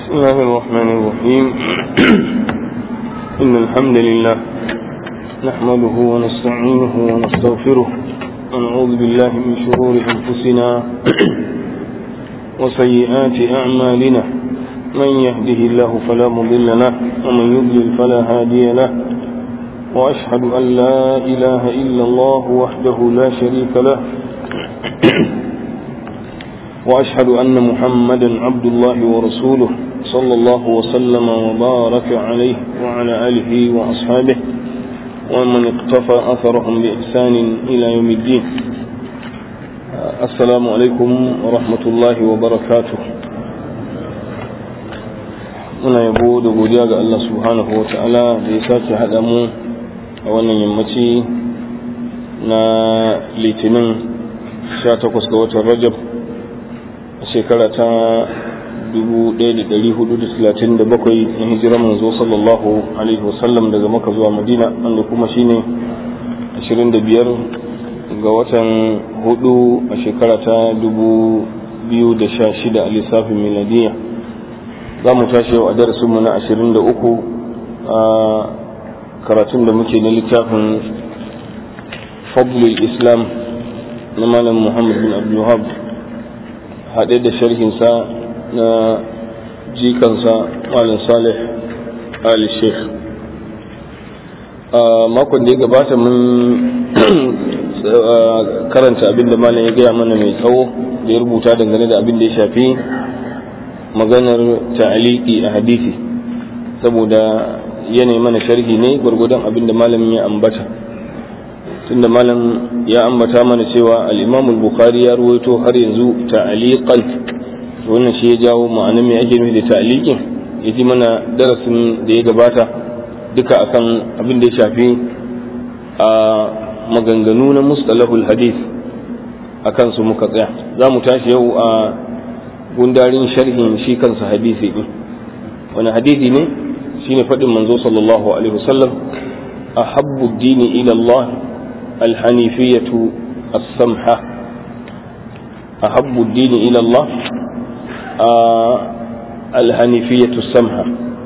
بسم الله الرحمن الرحيم إن الحمد لله نحمده ونستعينه ونستغفره ونعوذ بالله من شرور أنفسنا وسيئات أعمالنا من يهده الله فلا مضل له ومن يضلل فلا هادي له وأشهد أن لا إله إلا الله وحده لا شريك له وأشهد أن محمدا عبد الله ورسوله صلى الله وسلم وبارك عليه وعلى آله وأصحابه ومن اقتفى أثرهم بإحسان إلى يوم الدين. السلام عليكم ورحمة الله وبركاته. muna yabo da godiya ga Allah subhanahu wa ta'ala da ya sake haɗa mu a wannan yammaci na litinin 18 ga watan Rajab shekara ta 1437 na hijirar manzo sallallahu alaihi wasallam daga Makka zuwa Madina, wanda kuma shine 25 ga watan 4 a shekara ta 2016 a lissafin miladiyya. za mu tashi yau a darasinmu na 23 a karatun da muke na littafin fadlul islam na malam Muhammad bin Abdul Wahhab, haɗe da sharhinsa na jikansa malam Salih Ali Sheikh. Makon da ya gabata mun karanta abin da malam ya gaya mana mai tsawo da ya rubuta dangane da abin da ya shafi maganar ta'aliki a hadisi, saboda yanayi mana sharhi ne gwargwadon abin da malamin ya ambata. tunda malam ya ambata mana cewa al-Imam al-Bukhari ya ruwaito har yanzu ta'aliqan, wannan shi ya jawo ma'anar me ake nufi da ta'aliqin, yaji mana darasin da ya gabata duka akan abin da ya shafi a maganganu na mustalahul hadith akan su muka tsaya. za mu tashi yau a gundarin sharhin shi kansa hadisi din. wani hadisi ne? shine faɗin manzo sallallahu alaihi wasallam, ahabbu ad-dini ila Allah الحنيفية السمحة. أحب الدين إلى الله الحنيفية السمحة.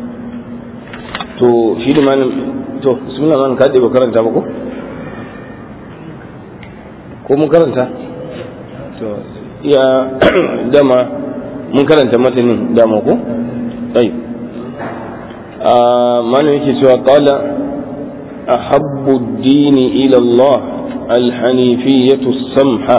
to shi da malam to bismillah man ka dai ba karanta ba ko mun karanta to ya dama mun karanta matanin dama ko ai malam yake cewa qala أحب الدين إلى الله الحنيفية السمحة.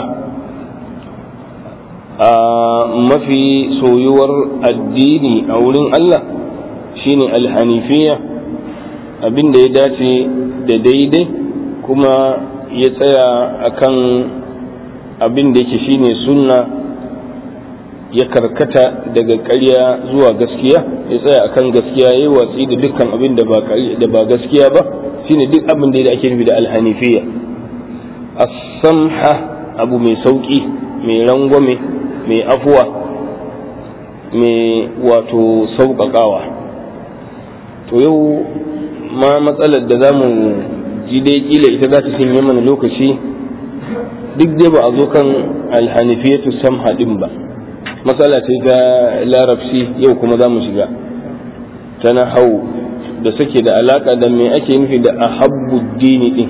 ما في سويور الدين أولين الله شيني الحنيفية، abin da ya dace da daidai kuma ya tsaya akan abin da yake shine sunna, ya karkata daga ƙarya zuwa gaskiya, ya tsaya akan gaskiya, yayi watsi da dukkan abin da ba gaskiya ba, shine duk abin da ake nufi da alhanifiya. as-samha, abu mai sauki, mai rangwame, mai afuwa, mai wato sauƙaƙawa. to yau ma matsalar da zamu ji dai kila ita za ta cinye mana lokaci, duk dai ba a zo kan alhanifiyatu samha din ba. matsala ce ta larabci yau kuma za mu shiga ta nahau da suke da alaka da me ake nufi da ahabbuddini din.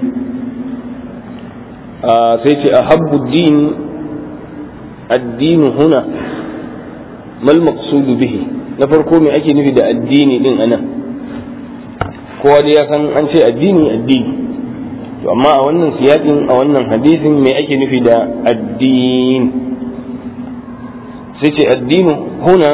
sai ce ahabbuddin, addini huna mal maqsudu bihi. na farko me ake nufi da addini din anan? kowa da ya san an ce addini, to amma a wannan siyakin, a wannan hadisin me ake nufi da addini? sai ce addini huna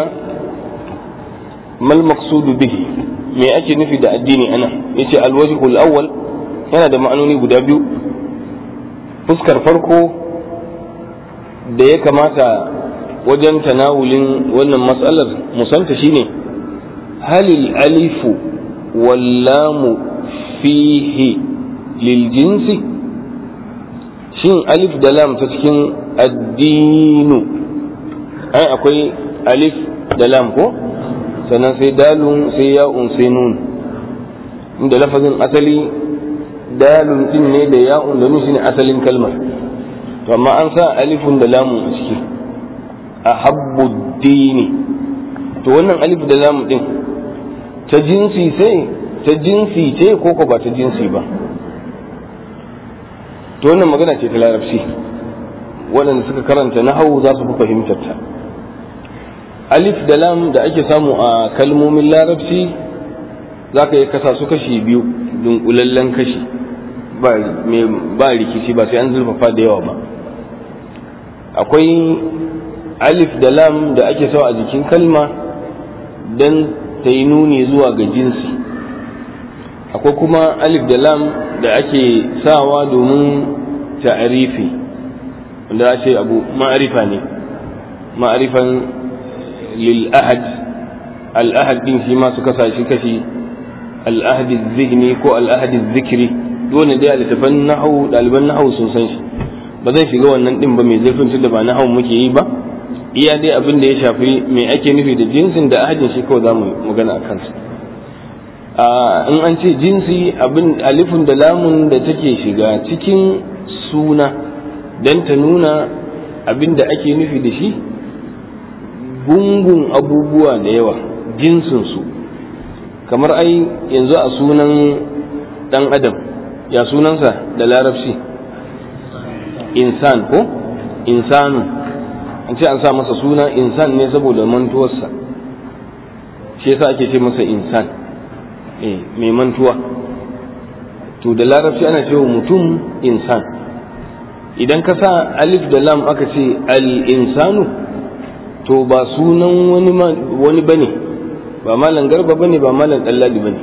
mal maqsudu bihi, me ake nufi da addini ana? yace alwajhul awwal, yana da ma'anoni guda biyu. fuskar farko da ya kamata wajen tanawulin wannan matsalar musanta shine halil alifu wal lamu fihi lil jinsi, shin alif da lam ta cikin addinu, ai akwai alif da lam ko, sannan sai dalun, sai ya'un, sai nun. inda lafazin asali dalun din ne da ya'un da nun shine asalin kalmar, to amma an sa alifun da lamun a ciki. ahabbuddini, to to wannan alif da lam din ta jinsi ce ko ba ta jinsi ba, to wannan magana ce ta larabci, waɗanda suka karanta nahwu za su fi fahimtar ta. alif da lam da ake samu a kalmomin larabci za ka yi kasa su kashi biyu, dunkulallen kashi, ba rikici, ba sai an zurfafa da yawa ba. akwai alif da lam da ake sawa a jikin kalma don ta yi nuni zuwa ga jinsi, akwai kuma alif da lam da ake sawa domin ta'arifi, wanda a ce abu ma'arifa ne, ma'arifan lil'ahad. al'ahad din shi ma su kasa shi kashi al'ahad zihni ko al'ahad zikiri, dole dai a littafan nahawu, ɗaliban nahawu sun san shi, ba zan shiga wannan din ba mai zurfin tunda ba nahawu muke yi ba. iya dai abin da ya shafi me ake nufi da jinsin da ahadin shi kawai za mu magana a kansu. in an ce jinsi, abin alifun da lamun da take shiga cikin suna don ta nuna abin da ake nufi da shi, gungun abubuwa da yawa, jinsinsu. kamar ai yanzu a sunan dan adam, ya sunansa da larabci? insan ko insanu, an ce an sa masa suna insan ne saboda mantuwarsa, shi yasa ake ce masa insan, mai mantuwa. to da larabci ana cewa mutum insan. idan ka sa alif da lam aka ce al-insanu, to ba sunan wani bane, ba malam garba bane, ba malam dallali bane,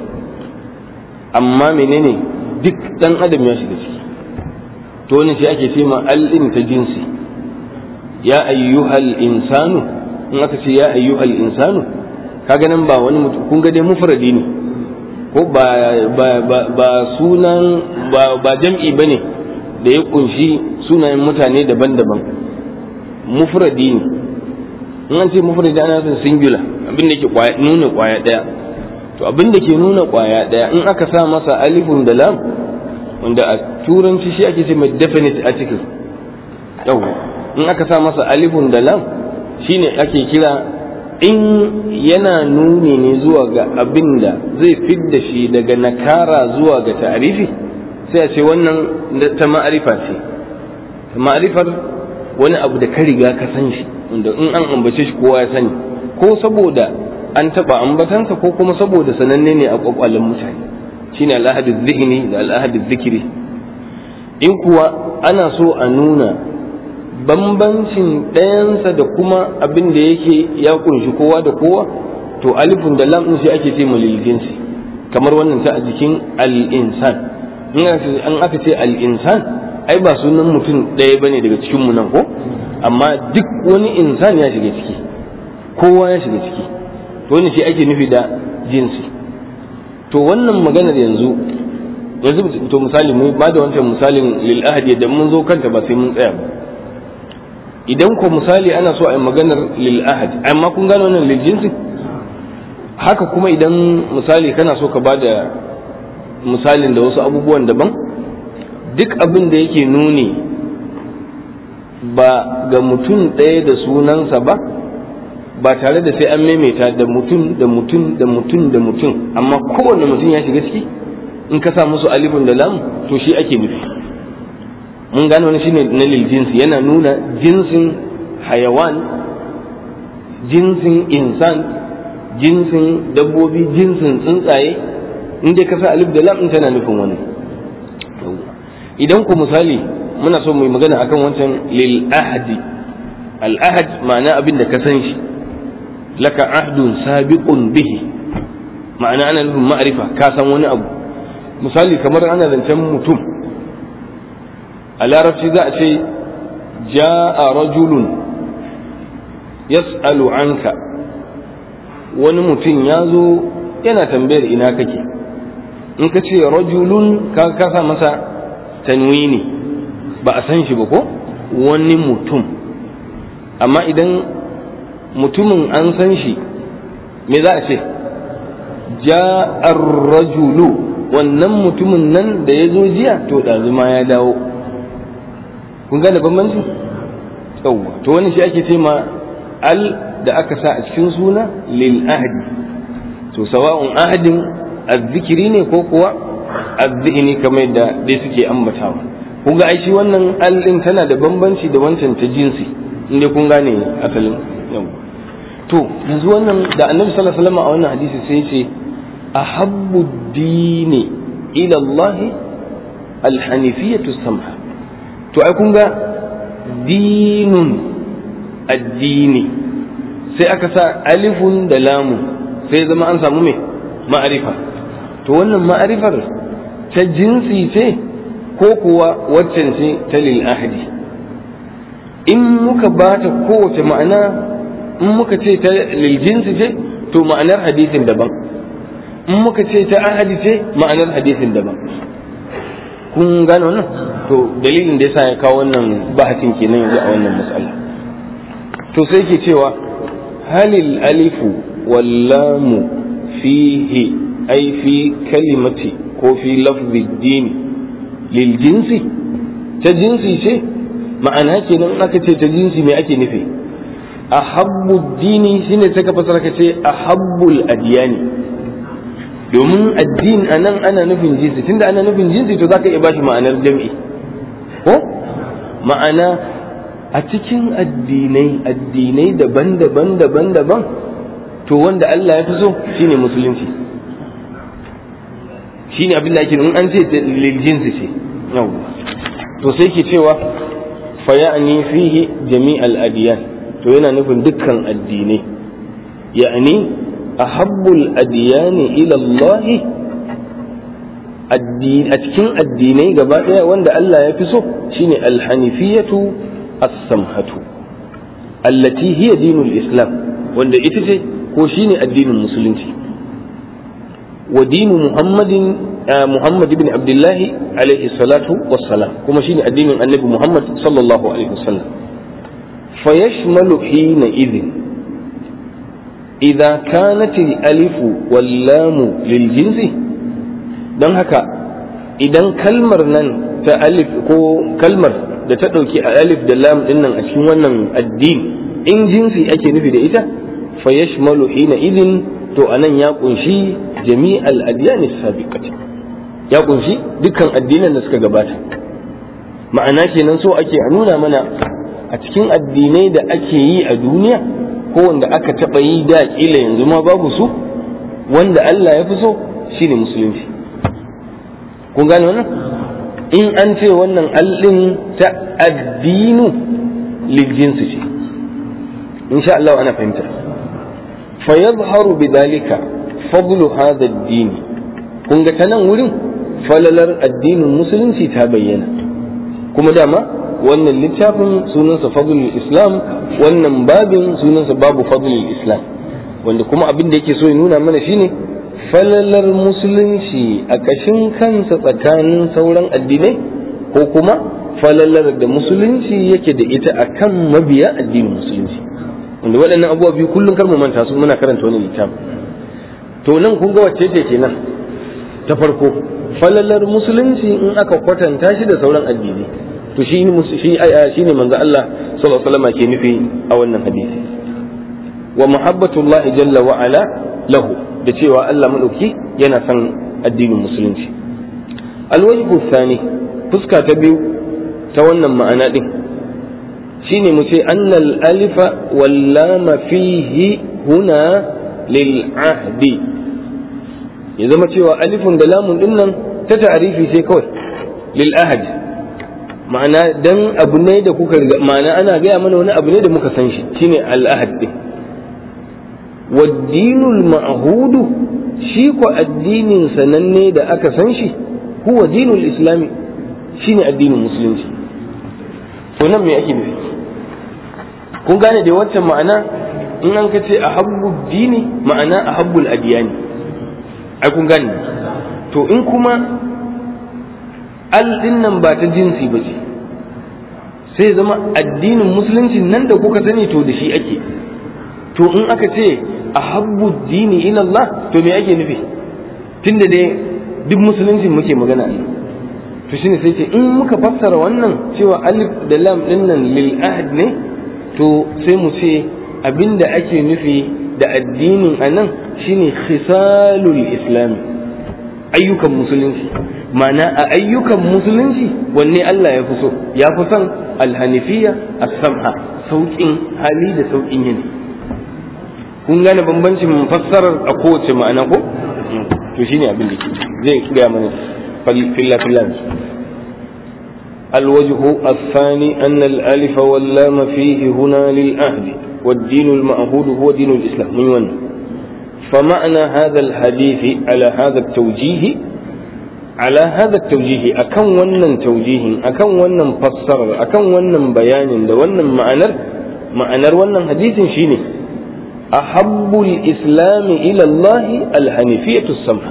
amma menene, duk dan adam ya shiga ciki. to ne sai ake ce ma al-in ta jinsi. ya ayyuhal insanu, in aka ce ya ayyuhal insanu, kaga nan ba wani mutum, kun ga dai mufradi ne ko ba sunan ba jam'i bane da ya kunshi sunayen mutane daban-daban, mufradi ne. in an ce mufradi ana nufin singular, abin da ke nuna kwaya daya. to abin da ke nuna kwaya daya in aka sa masa alifun da lam, wanda a turanci shi ake ce mai definite article, yau in aka sa masa alifun da lam shine ake kira, in yana nuni ne zuwa ga abin da zai fidda shi daga nakara zuwa ga ta'arifi, sai a ce wannan ta ma'arifa ce. ma'arifar wani abu da ka riga ka san shi, wanda in an ambace shi kowa ya sani, ko saboda an taba ambatansa ko kuma saboda sananne ne a kwakwalen mutane, shine al'ahadu zihni da al'ahadu zikiri. in kuwa ana so a nuna bambancin ɗayansa da kuma abin da yake ya kunshi kowa da kowa, to alifun da lam din shi ake ce lil jinsi, kamar wannan ta a jikin al-insan. in aka ce al-insan, ai ba sunan mutum ɗaya bane daga cikin mu nan ko, amma duk wani insan ya shiga ciki, kowa ya shiga ciki, to ne shi ake nufi da jinsi. to wannan maganar yanzu to misali mu ba da wancan misalin lil ahadi da mun zo kanta ba sai mun tsaya ba. idan ko misali ana so a yi maganar lil ahad, amma kun gano wannan lil jinsi. haka kuma idan misali kana so ka bada misalin da wasu abubuwan daban, duk abin da yake nuni ba ga mutum ɗaya da sunansa ba tare da sai an maimaita da mutum da mutum da mutum da mutum, amma kowane mutum ya shiga ciki, in ka sa musu alifun da lam, to shi ake nufi. mun gano wani shine na lil jinsi, yana nuna jinsin hayawan, jinsin insan, jinsin dabbobi, jinsin tsuntsaye. in dai ka sa alif da lam tana nufin wani. idan ku misali muna so mu yi magana akan wancan lil ahdi, al ahd ma'ana abin da ka san shi, laka ahdun sabiqun bihi, ma'ana ana nufin ma'rifa, ka san wani abu. misali kamar ana zancen mutum, a larabci za a ce ja'a rajulun yas'alu anka, wani mutum ya zo yana tambayar ina kake. in ka ce rajulun ka kasa masa tanwini, ba a san shi ba ko, wani mutum. amma idan mutumin an san shi, me za a ce? ja'ar rajulu, wannan mutumin nan da ya zo jiya to ɗazu ma ya dawo. kun gane bambanci? yawwa, to wani shi ake ce ma al da aka sa a cikin suna lil ahdi, to sawa'un ahadin azzikiri ne ko kuwa azzihni kamar da dai suke ambatawa. kun ga aishi wannan al din tana da bambanci da wancan ta jinsi, inda kun gane asalin yau. to yanzu wannan da annabi sallallahu alaihi wasallam a wannan hadisi sai ce ahabbu dini ila Allah al-hanifiyatu samha. to ai kun ga dinun addini sai aka sa alifun da lamun sai zama an samu me ma'arifa. to wannan ma'arifar ta jinsi ce ko kuwa waccan ce ta lil ahdi? in muka bata kowace ma'ana, in muka ce ta lil jinsi ce to ma'anar hadisin daban, in muka ce ta ahadi ce ma'anar hadisin daban. kun gane wannan? to dalilin da yasa ya kawo wannan bahasin kenan yanzu a wannan mas'ala. to sai ke cewa halil alifu wal lamu fihi ay fi kalimati ko fi lafzi dini lil jinsi, ta jinsi ce ma'ana kenan aka ce ta jinsi me ake nufi? ahabbu dini shine sai ka fasara ka ce ahabbul adyani, domin addin anan ana nufin jinsi. tunda ana nufin jinsi to zaka iya bashi ma'anar jam'i ko ma'ana a cikin addinai daban-daban to wanda Allah ya fi so shine musulunci, shine abin da ake in an ce lil jinsi ce. to sai ke cewa fa ya'ni fihi jami'al adyan, to yana nufin dukkan addinai. ya'ni ahabbul adyani ila Allah, a cikin addinai gaba daya wanda Allah ya fi so shine al-hanifiyatu as-samhatu allati hiya dinul islam, wanda ita ce ko shine addinin musulunci. wa dinu Muhammad ibn Abdullah alaihi salatu wassalam, kuma shine addinin annabi Muhammad sallallahu alaihi wasallam. fa yashmalu hina idhin idza kanat al-alif wal lam lil jinsi. dan haka idan kalmar nan ta alif ko kalmar da ta dauki alif da lam din nan a cikin wannan addini in jinsi ake nufi da ita, fa yashmalu hina idhin, to anan ya kunshi jami'al adyan as-sabiqati, ya kunshi dukkan addinan da suka gabata. ma'ana kenan so ake a nuna mana a cikin addinai da ake yi a duniya ko wanda aka taba yi da kila yanzu ma babu su, wanda Allah ya fi so shine musulunci. kun gane wannan? in an ce wannan allin ta addinu lil jinsi ce, insha Allah ana fahimta. fa yadhharu bidhalika fadlu hadha ad-din. kun ga tanan wurin falalar addinin musulunci ta bayyana. kuma dama wannan littafin sunansa fadlul islam, wannan babin sunansa babu fadlul islam, wanda kuma abin da yake so ya nuna mana shine falalar musulunci a ƙashin kansa tsakanin sauran addinai, ko kuma falalar da musulunci yake da ita akan mabiya addinin musulunci, wanda waɗannan abubuwa biyu kullum kar mu manta su muna karanta wani littafi. to nan kun ga wacce ce kenan ta farko, falalar musulunci in aka kwatanta shi da sauran addinai, to shi ne manzo Allah sallallahu alaihi wasallam ke nufi a wannan hadisi. wa muhabbatullahi jalla wa ala lahu, da cewa Allah madauki yana son addinin musulunci. alwajhu thani, fuska ta biyu ta wannan ma'ana din shine mu ce annal alifa wal lam fihi huna lil ahdi, ya zama cewa alifun da lamun din nan ta ta'rifi sai kawai lil ahdi, ma'ana dan abu ne da kuka riga, ma'ana ana gaya mana wani abu ne da muka san shi shine al ahd din. waddinul ma'hudu, shi ko addinin sananne da aka san shi huwa dinul islami, shine addinin musulunci. to nan me ake nufi? kun gane da wancan ma'ana in an ka ce ahabbu dini ma'ana ahabbul adiyani, ai kun gane. to in kuma al din nan ba ta jinsi ba ce, sai zama addinin musulunci nan da kuka sani to da shi ake. to in aka ce ahabbu dini ila Allah, to me ake nufi? tunda dai duk musulunci muke magana ne, to shine sai ce in muka fassara wannan cewa alif da lam din nan lil ahd ne, to sai mu ce abinda ake nufi da addinin anan shine khisalul islam, ayyukan musulunci. Ma'ana a ayyukan musulunci wanne Allah ya fi so? Ya fi son alhanifiya as-samha, sauƙin hali da sauƙin yini. kun gane bambancin fassarar a kowace ma'ana ko to shine abin da zai gaya mana filla filla. الوجه الثاني أن الألف واللام فيه هنا للعهد والدين المعهود هو دين الإسلام من ون. فمعنى هذا الحديث على هذا التوجيه أكن ونن توجيه أكن ونن فسر أكن ونن بيان ونن معنى ونن حديث شيني أحب الإسلام إلى الله الحنيفية السمحة.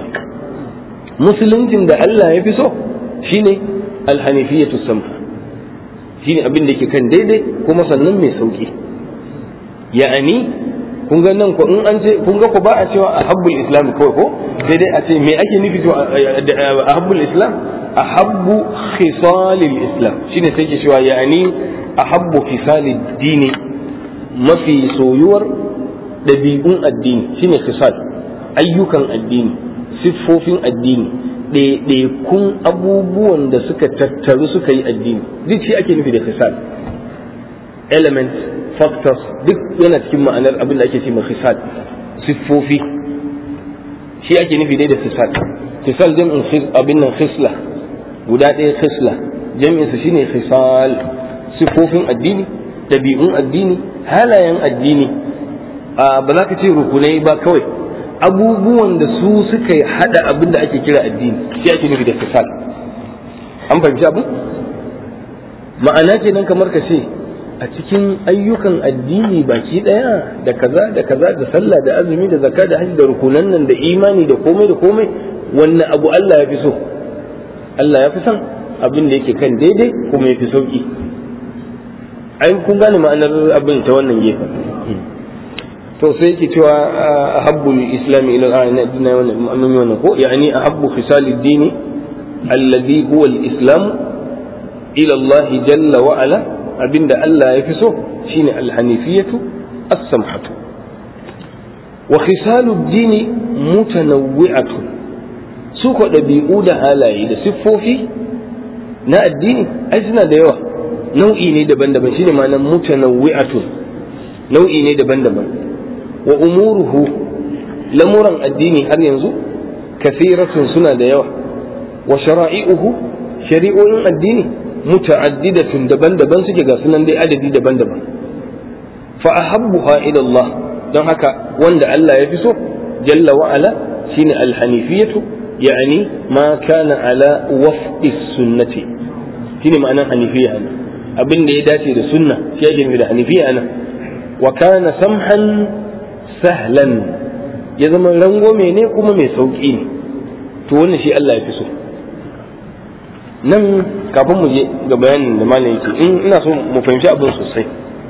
مسلمين ده الله يفسه شيني alhanifiyatu samha shine abin da yake kan daidai kuma sannan mai sauki. Ya'ani kun ga nan ko in an ce kun ga ko ba a cewa ahabbul islam kawai ko daidai a ce me ake nufi to ahabbul islam ahabbu khisalil islam shine sai ke cewa ya'ani ahabbu khisalid dini mafi soyuwar dabi'un addini shine khisal ayyukan addini siffofin addini ɗaiɗaikun abubuwan da suka tattaru suka yi addini duk shi ake nufi da khisal elements factors duk yana cikin ma'anar abin da ake ce ma khisal siffofi shi ake nufi dai da khisal jam'in abin nan khisla guda ɗaya khisla jam'in sa shine khisal siffofin addini ɗabi'un addini halayen addini ba za ka ce rukunai ba kawai abubuwan da su suka hada abin da ake kira addini shi ake nufi da khisal. An fahimci abin ma'ana kenan kamar ka ce a cikin ayyukan addini baki daya da kaza da kaza da sallah da azumi da zakka da hajji da rukunan nan da imani da komai wannan abu Allah ya fi so. Allah ya fi son abin da yake kan daidai kuma ya fi sauki. Ai kun gane ma'anar abin ta wannan gefen. To sai yake cewa ahabbul islami ila al-dini wannan ko yani ahabbu khisal ad-din alladhi huwa al-islam ila Allah jalla wa ala abinda Allah ya fi so shine al-hanifiyatu as-samhatu. Wa khisal ad-din mutanawwi'atu su ko dabi'u da halaye da siffofi na addini ai suna da yawa nau'i ne daban-daban shine ma'anar mutanawwi'atu nau'i ne daban-daban. wa umuruhu lamuran addini har yanzu kasiratun suna da yawa wa shara'i'uhu shari'o'in addini muta'addidatun daban-daban suke ga sunan dai adadi daban-daban. Fa ahabbuha ila Allah don haka wanda Allah ya fi so jalla wa ala shine alhanifiyatu yani ma kana ala wafqi sunnati shine ma'anar hanifiya ana abin da ya dace da sunna shi ake nufi da hanifiya ana wa kana samhan sahlan ya zama rangome ne kuma mai sauki ne to wannan shi Allah ya fi so. Nan kafin mu je ga bayanin da malam yake in ina so mu fahimci abin sosai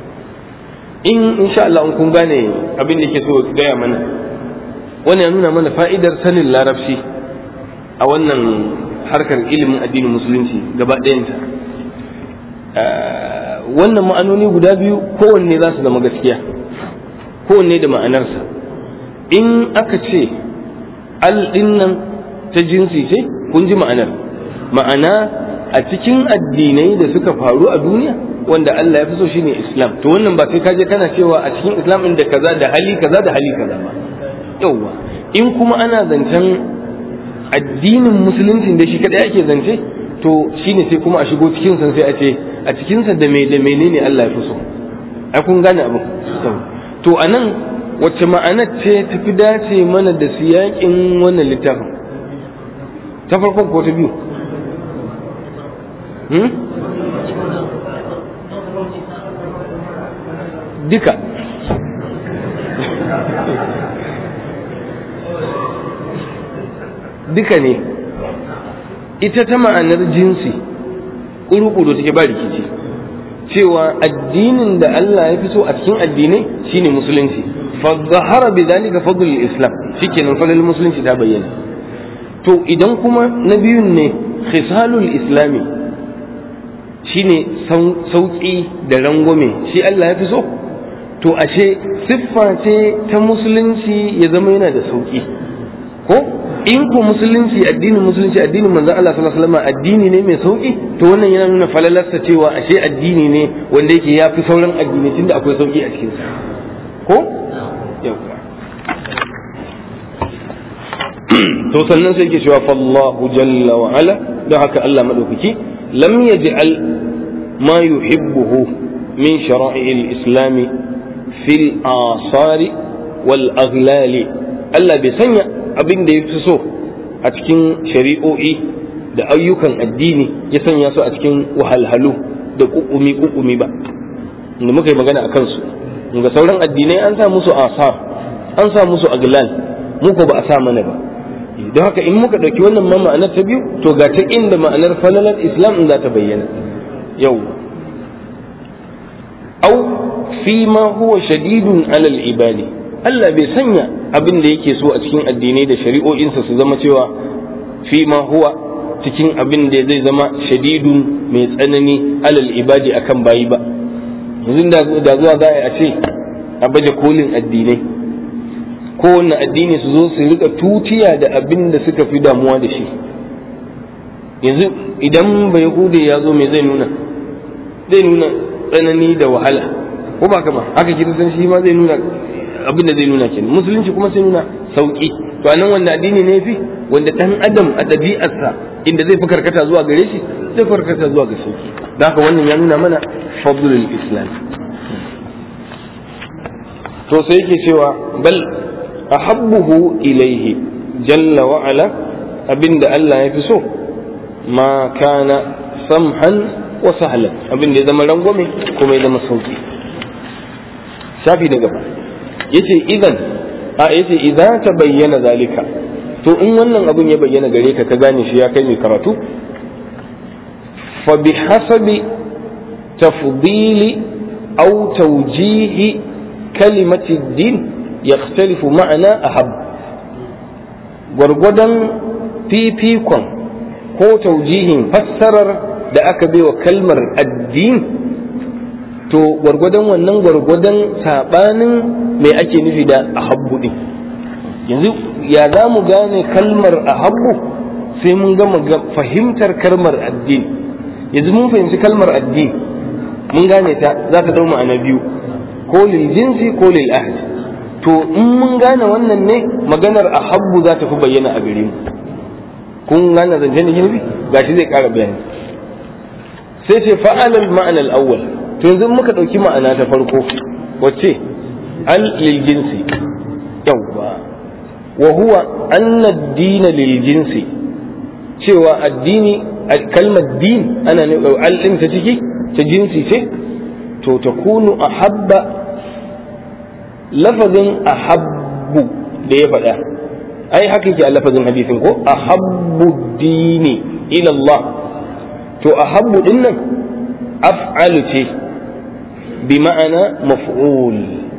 in insha Allah kun gane abin da yake so gaya mana wannan ya nuna mana fa'idar sanin larabci a wannan harkar ilimin addinin musulunci gaba ɗayanta. Wannan ma'anoni guda biyu kowanne za su zama gaskiya kowanne da ma'anarsa. In aka ce al nan ta jinsi ce kun ji ma'ana a cikin addinai da suka faru a duniya wanda Allah ya fi so shine Islam to wannan ba sai ka je kana cewa a cikin Islam din da kaza da hali kaza da hali kaza ba yawa. In kuma ana zancen addinin musulunci da shi kadai ake zance to shine sai kuma a shigo cikin sa sai a ce a cikin sa da menene Allah ya fi so ai kun gane abu. To a nan wacce ma'anar ce tafi dace mana da siyaƙin wannan littafin ta farkon ko ta biyu? Duka duka ne ita ta ma'anar jinsi ƙuru-ƙuru take ba rikici cewa addinin da Allah ya fi so a cikin addinai shine musulunci fa zahara bi dalika fadlul islam shikenan fadlul musulunci ta bayyana. To idan kuma na biyun ne khisalul islami shine sauki da rangwame shi Allah ya fi so to ashe siffa ce ta musulunci ya zama yana da sauki ko in ko musulunci addinin manzon Allah sallallahu alaihi wasallam addini ne mai sauki to wannan yana nuna falalarsa cewa ashe addini ne wanda yake yafi sauran addini tunda akwai sauki a cikin sa ko to sannan sai yake cewa fallahu jalla wa ala don haka Allah madaukaki lam yaj'al ma yuhibbuhu min shara'i al-islam fil asari wal aghlali Allah bai sanya abin da ya fi so a cikin shari'o'i da ayyukan addini ya sanya su a cikin wahalhalu da kukumi ba da muka yi magana a kansu ga sauran addinai an sa musu asar an sa musu aglal muku ba a sa mana ba don haka in muka ɗauki wannan ma ma'anar ta biyu to ga ta inda ma'anar falalar islam in za ta bayyana yau au fi ma huwa shadidun alal ibadi Allah bai sanya abin da yake so a cikin addinai da shari'o'insa su zama cewa fi ma huwa cikin abin da zai zama shadidun mai tsanani alal ibadi akan bayi ba yanzu da zuwa za a ce a baje kolin addinai kowanne addini su zo su rika tutiya da abin da suka fi damuwa da shi yanzu idan bai hude ya zo mai zai nuna tsanani da wahala ko ba kama haka kiristan shi ma zai nuna abin da zai nuna kenan musulunci kuma sai nuna sauki to anan wanda addini ne fi wanda dan adam a ɗabi'arsa inda zai fi karkata zuwa gare shi zai karkata zuwa ga sauki da haka wannan ya nuna mana fadlul islam to sai yake cewa bal ahabbuhu ilaihi jalla wa ala abinda Allah ya fi so ma kana samhan wa sahlan abinda ya zama rangwame kuma ya zama sauki shafi da gaba yace idan ta bayyana zalika to in wannan abun ya bayyana gare ka ka gane shi ya kai mai karatu fa bi hasabi tafdili aw tawjihi kalimati din yakhtalifu ma'ana ahab gwargwadon fifikon ko taujihin fassarar da aka baiwa kalmar addini to gwargwadon wannan gwargwadon sabanin mai ake nufi da ahabbu din yanzu ya za mu gane kalmar ahabbu sai mun gama fahimtar kalmar addini yanzu mun fahimci kalmar addini mun gane ta za ta dau ma'ana biyu ko lil jinsi ko lil ahd to in mun gane wannan ne maganar ahabbu za ta fi bayyana a gare mu kun gane zancen da nufi gashi zai ƙara bayani sai ce fa'alal ma'anar awwal to yanzu muka ɗauki ma'ana ta farko wacce al lil jinsi yawwa wa huwa anna ad-din lil jinsi cewa addini kalmar din ana ne al din ta ciki ta jinsi ce to takunu ahabba lafazin ahabbu da ya faɗa ai haka yake a lafazin hadisin ko ahabbu dini ila Allah to ahabbu din nan af'alu ce bi ma'ana maf'ul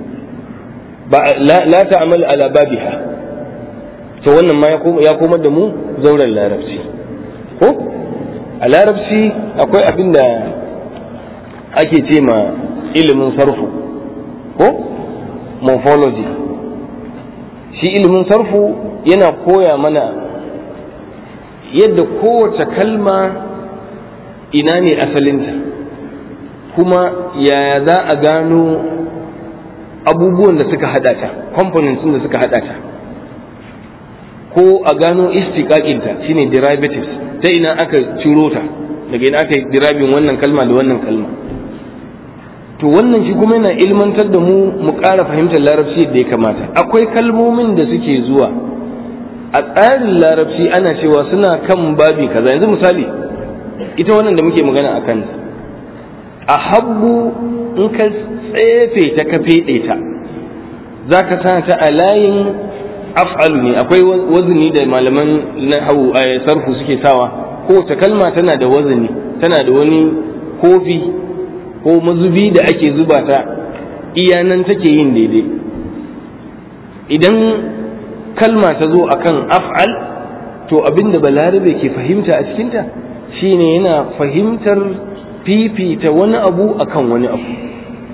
la ta'mal ala babiha to wannan ma ya komar da mu zauren larabci ko a larabci akwai abin da ake ce ma ilimin sarfu ko morphology shi ilimin sarfu yana koya mana yadda kowace kalma ina ne asalinta kuma yaya za a gano abubuwan da suka hada ta components da suka hada ta ko a gano istiqaqinta shine derivatives ta ina aka ciro ta daga ina aka yi deriving wannan kalma da wannan kalma to wannan shi kuma yana ilmantar da mu mu ƙara fahimtar larabci yadda ya kamata akwai kalmomin da suke zuwa a tsarin larabci ana cewa suna kan babi kaza yanzu misali ita wannan da muke magana a kanta ahabbu in ka tsefe ta ka fede ta za ka sa ta a layin af'alu ne akwai wazini da malaman nahwu sarfu suke sawa kowace kalma tana da wazini tana da wani kofi ko mazubi da ake zuba ta iyanan take yin daidai idan kalma ta zo akan af'al to abinda balarabe ke fahimta a cikinta shine yana fahimtar fifita wani abu akan wani abu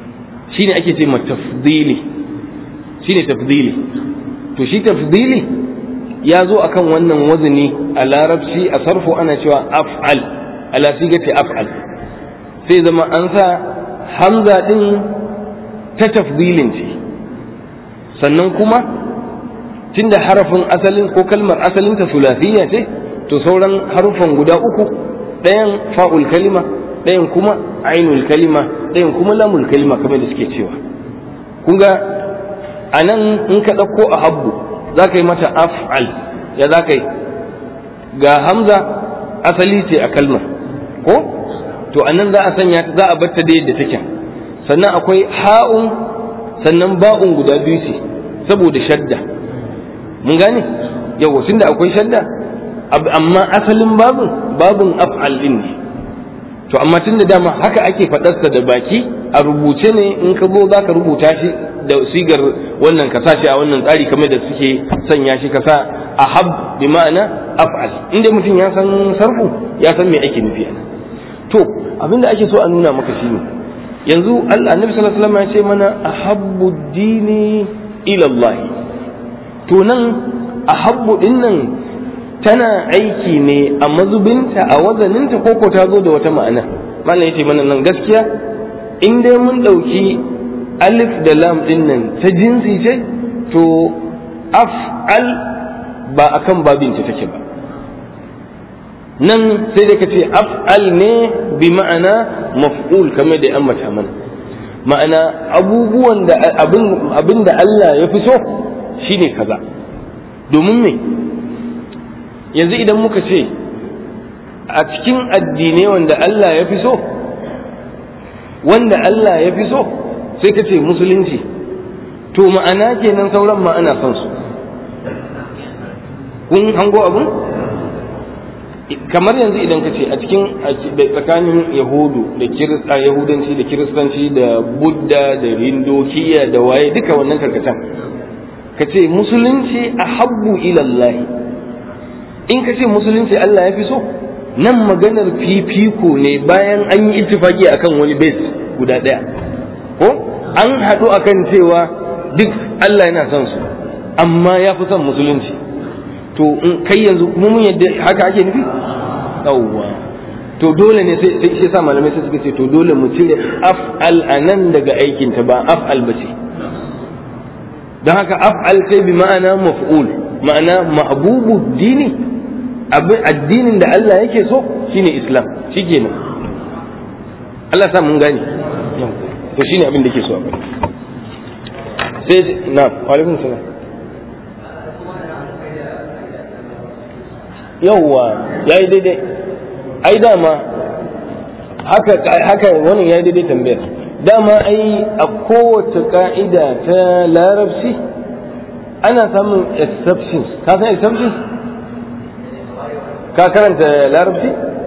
shine ake ce tafdili, shine tafdili. to shi tafdili ya zo akan wannan wazini a larabci a sarfu ana cewa af'al, ala sigati af'al, sai zama an sa hamza din ta tafdilin ce, sannan kuma tunda harafin asalin ko kalmar asalin ta sulasiyya ce, to sauran harufan guda uku, ɗayan fa'ul kalima, ɗayan kuma ainul kalima, ɗayan kuma lamul kalima kamar da suke cewa. kun ga a nan in ka ɗauko a habbu za ka yi mata af'al, ya za ka yi ga hamza asali ce a kalmar ko, to a nan za a sanya za a batta da yadda take, sannan akwai ha'un, sannan ba'un guda biyu ce saboda shadda. mun gane yawa tunda akwai shadda, amma asalin babun af'al din ne. to amma tunda dama haka ake faɗarsa da baki, a rubuce ne in ka zo za ka rubuta shi da sigar wannan ka sa shi a wannan tsari kamar da suke sanya shi ka sa ahab bi ma'ana af'al. inda mutum ya san sarfu ya san me ake nufi ana. to abinda ake so a nuna maka shine yanzu Allah Annabi sallallahu alaihi wasallam ya ce mana ahabbu dini ila Allah. to nan ahabbu din nan tana aiki ne a mazubinta a wazaninta ko ta zo da wata ma'ana. malam yace mana nan gaskiya in dai mun dauki alif da lam din nan ta jinsi ce, to af'al ba akan babinta take ba. nan sai da kace af'al ne bi ma'ana maf'ul kamar da an mata mana, ma'ana abubuwan da abin da Allah ya fi so shine kaza. domin me yanzu idan muka ce a cikin addinai wanda Allah ya fi so, wanda Allah ya fi so sai ka ce musulunci, to ma'ana kenan sauran ma ana son su. kun hango abun? kamar yanzu idan ka ce a cikin tsakanin yahudanci da kiristanci da budda da hindokiya da waye duka wannan karkatan, ka ce musulunci ahabbu ilallahi. in ka ce musulunci Allah ya fi so, nan maganar fifiko ne bayan an yi ittifaki akan wani base guda ɗaya, ko an haɗu akan cewa duk Allah yana son su amma ya fi son musulunci. to in kai yanzu mun yadda haka ake nufi yawwa, to dole ne sai shi yasa malamai sai suka ce to dole mu cire af'al anan daga aikin ta, ba af'al bace. don haka af'al sai bi ma'ana maf'ul, ma'ana mahbubu dini, addinin da Allah yake so shine Islam, shikenan. Allah sa mun gane, to shine abin da yake so. sai na alaikum salam. yawwa yayi daidai, ai dama haka wannan yayi daidai tambayar. dama ai a kowace ka'ida ta larabci ana samun exceptions. ka san exceptions? ka karanta larabci?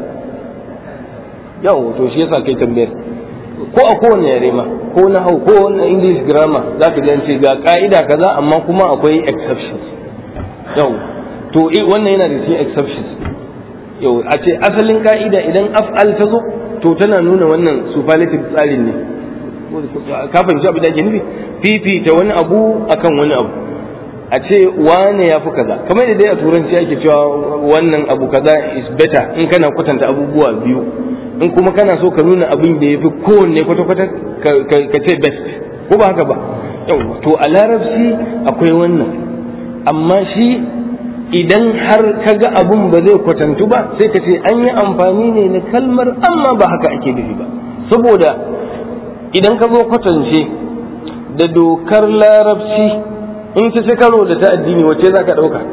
yau to shi yasa kai tambayar. ko a kowane yare ma, ko na hau ko na English grammar za ka ce ga ka'ida kaza amma kuma akwai exceptions. yau to wannan yana da cikin exceptions. yau a ce asalin ka'ida idan af'al ta zo to tana nuna wannan superlative tsarin ne. ka fahimci abin da ake nufi? fifita wani abu akan wani abu, a ce wane ya fi kaza, kamar da dai a turanci ake cewa wannan abu kaza is better in kana kwatanta abubuwa biyu, in kuma kana so ka nuna abin da ya fi kowanne kwata-kwata ka ce best, ko ba haka ba? yau to a larabci akwai wannan, amma shi idan har ka ga abun ba zai kwatantu ba sai ka ce an yi amfani ne na kalmar amma ba haka ake nufi ba. saboda idan ka zo kwatance da dokar larabci in ta ce karo da ta addini wacce za ka ɗauka?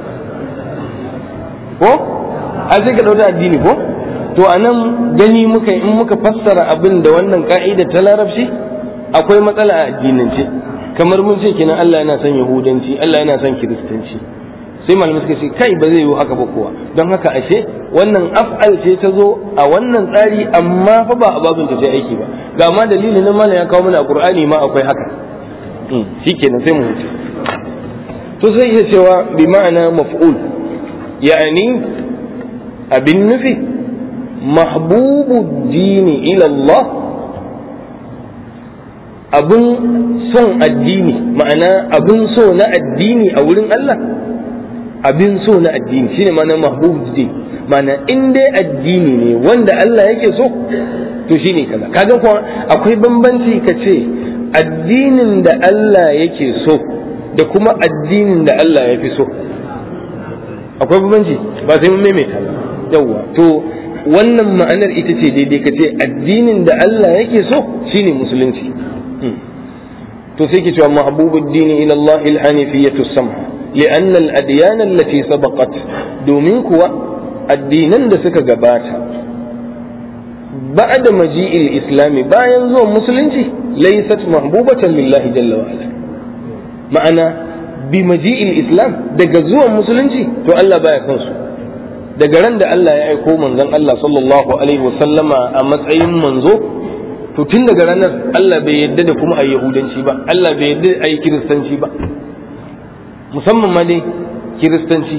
ko a sai ka ɗauka addini ko? to a nan gani muka in muka fassara abin da wannan ka'ida ta larabci akwai matsala a addinance, kamar mun ce kenan Allah yana son yahudanci, Allah yana son kiristanci. sai malamai suka ce kai ba zai yi haka ba kuwa. don haka ashe wannan af'al ce ta zo a wannan tsari amma fa ba a babin ta sai aiki ba. ga ma dalilin nan malam ya kawo mana a Qur'ani ma akwai haka. shikenan sai mu huce. to sai ya cewa bi ma'ana maf'ul, yani abin nufi mahbubu dini ila Allah abin son addini, ma'ana abin so na addini a wurin Allah, abin so na addini shine ma'ana mahbub din, ma'ana in dai addini ne wanda Allah yake so to shine kaza. kaga kuwa akwai bambanci ka ce addinin da Allah yake so da kuma addinin da Allah ya fi so, akwai bambanci, ba sai mun maimaita ba. yawa to wannan ma'anar ita ce daidai, ka ce addinin da Allah yake so shine musulunci. to sai ke cewa mahbubud dini ila Allah al-hanifiyatu samha li'anna al-adyan allati sabaqat, domin kuwa addinan da suka gabata ba'da maji'il islami, bayan zuwan musulunci, laysat mahbubatan lillahi jalla wa ala. ma'ana bi maji'il islam, daga zuwan musulunci to Allah baya son su. daga ran da Allah ya aiko manzon Allah sallallahu alaihi wa sallama a matsayin manzo, to tun daga ranar Allah bai yadda da kuma a yahudanci ba, Allah bai yadda a yi kiristanci ba, musamman ma dai kiristanci.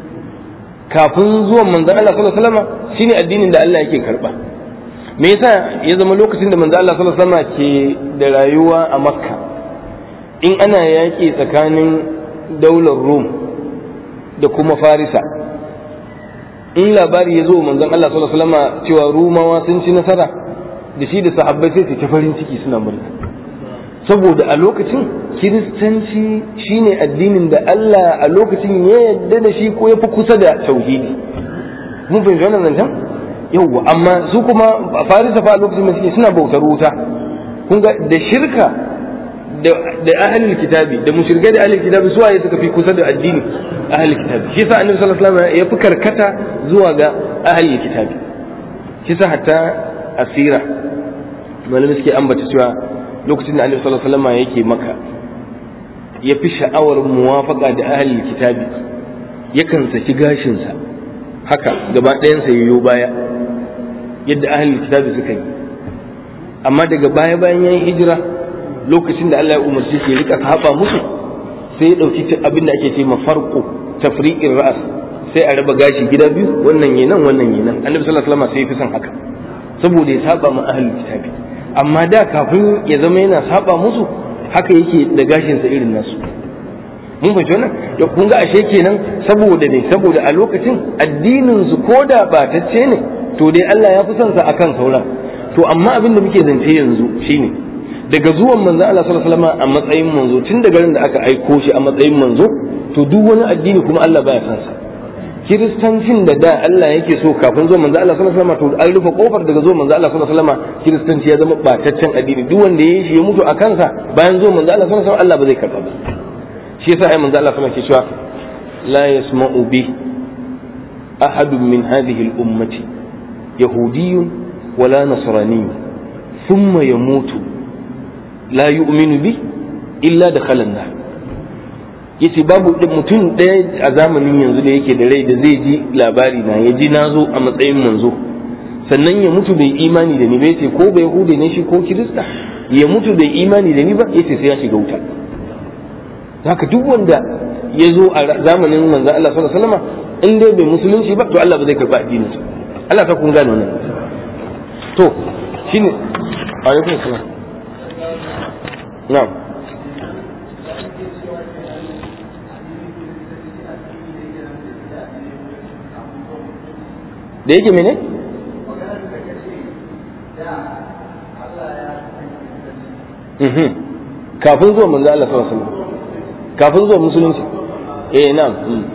kafin zuwan manzon Allah sallallahu alaihi wasallam shine addinin da Allah yake karba. me yasa ya zama lokacin da manzon Allah sallallahu alaihi wasallam ke da rayuwa a Makka, in ana yaƙi tsakanin daular Rum da kuma Farisa, in labari ya zo manzon Allah sallallahu alaihi wasallam cewa Rumawa sun ci nasara, da shi da sahabbai sai su ta farin ciki suna murna, saboda a lokacin kiristanci shine addinin da Allah a lokacin ya yarda da shi ko ya fi kusa da tauhidi. mun fahimci wannan zancen yawwa. amma su kuma a Farisa fa a lokacin da suke suna bautar wuta, kun ga da shirka da ahlul kitabi da mushrikai da ahlul kitabi su waye suka fi kusa da addini ahlul kitabi. shi yasa annabi sallallahu alaihi wasallam ya fi karkata zuwa ga ahlul kitabi. shi yasa hatta asira malamai suke ambata cewa lokacin da annabi sallallahu alaihi wasallam yake Makka, ya fi sha'awar muwafaka da ahlul kitabi, yakan saki gashinsa haka gaba ɗayansa yayyo baya yadda ahlul kitabi suka yi. amma daga baya bayan yayin hijira, lokacin da Allah ya umarci shi ya rika saba musu, sai ya dauki abin da ake ce mafarqu tafriqir ra's, sai a raba gashi gida biyu, wannan yanan wannan yanan. annabi sallallahu alaihi wasallam sai ya fi son haka saboda ya saba ma ahlul kitabi. amma da kafin ya zama yana saba musu haka yake da gashinsa irin nasu. mun fahimci wannan? da kun ga ashe kenan saboda ne, saboda a lokacin addinin su koda batacce ne to dai Allah ya fi son sa akan sauran. to amma abin da muke zance yanzu shine daga zuwan manzo Allah sallallahu alaihi wasallam a matsayin manzo, tun daga ran da aka aiko shi a matsayin manzo, to duk wani addini kuma Allah baya son sa. kiristancin da Allah yake so kafin zuwan manzo Allah sallallahu alaihi wasallam, to an rufe kofar daga zuwan manzo Allah sallallahu alaihi wasallam, kiristanci ya zama bataccen addini. duk wanda ya yi shi ya mutu a kansa bayan zuwan manzo Allah sallallahu alaihi wasallam, Allah ba zai karba ba. shi yasa ai manzo Allah sallallahu alaihi wasallam ke cewa la yasma'u bi ahadun min hadhihi al-ummati yahudiyyun wala nasraniyyun thumma yamutu la yu'minu bi illa dakhala an-nar. yace babu mutum ɗaya a zamanin yanzu da yake da rai da zai ji labari na ya ji na zo a matsayin manzo, sannan ya mutu bai imani da ni ba, yace ko bai hude ne shi ko kirista, ya mutu bai imani da ni ba, yace sai ya shiga wuta. haka duk wanda ya zo a zamanin manzo Allah sallallahu alaihi wasallam, in dai bai musulunci ba, to Allah ba zai karba addinin sa. Allah ta kun gane wannan. to shine alaikum salam. na'am. da yake mene? kafin zuwa manzo Allah sallallahu alaihi wasallam, kafin zuwa musulunci. na'am.